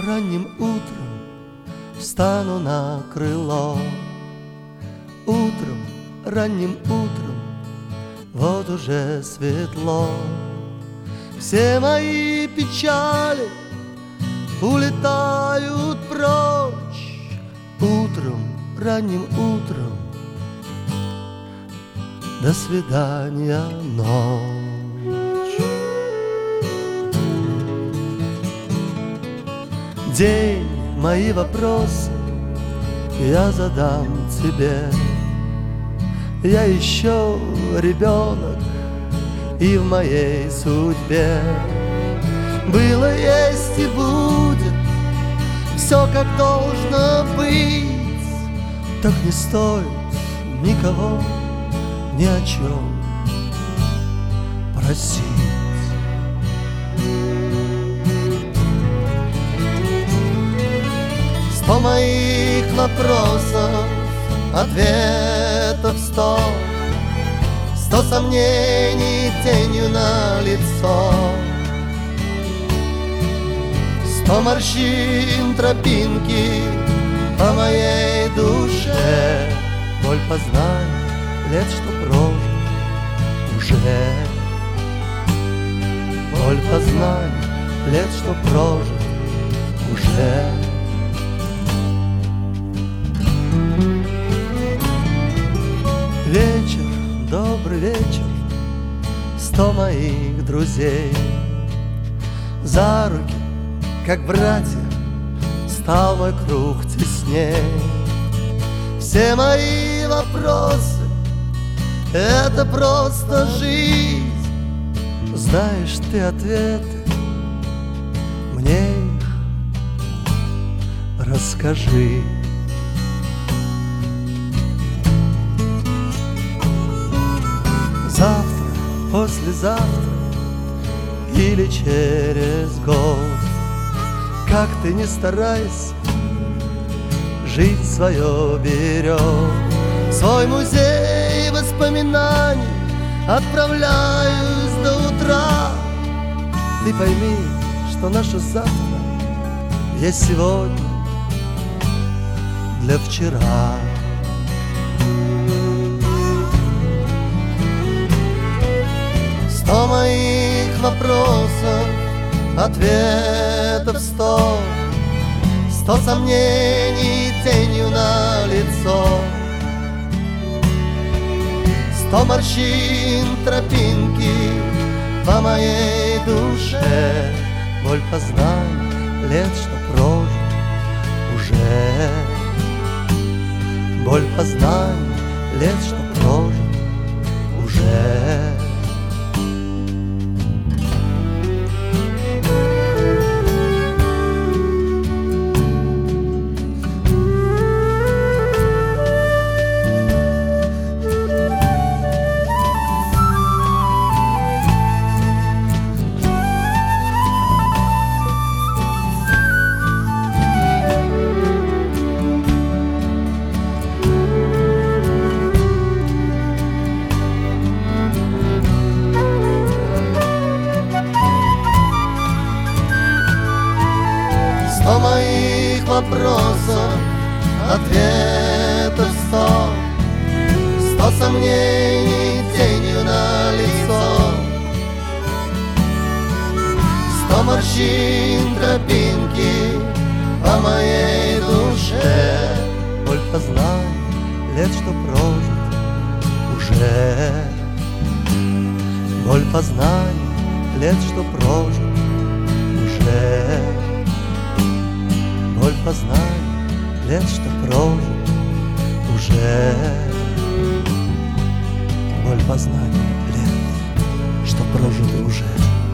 ранним утром встану на крыло. Утром, ранним утром, вот уже светло. Все мои печали улетают прочь. Утром, ранним утром, до свидания, ночь. День, мои вопросы я задам тебе. Я еще ребенок, и в моей судьбе было, есть и будет все, как должно быть. Так не стоит никого ни о чем просить. Сто моих вопросов, ответов сто. Сто сомнений тенью на лицо. Сто морщин тропинки по моей душе. Боль познай лет, что прожил уже. Боль познай лет, что прожил уже. Вечер, добрый вечер, сто моих друзей. За руки, как братья, стал мой круг тесней. Все мои вопросы — это просто жизнь. Знаешь ты ответы, мне их расскажи. Завтра, послезавтра или через год, как ты ни старайся, жизнь свое берет. Свой музей воспоминаний отправляюсь до утра. Ты пойми, что наше завтра есть сегодня для вчера. Сто моих вопросов, ответов сто. Сто сомнений тенью на лицо. Сто морщин тропинки по моей душе. Боль познай лет, что прожил уже. Боль познай лет, что прожил уже. Сто моих вопросов, ответов сто. Сто сомнений тенью на лицо. Сто морщин тропинки по моей душе. Боль познай лет, что прожит уже. Боль познай лет, что прожит уже. Боль познай лет, что прожит уже. Боль познай лет, что прожит уже.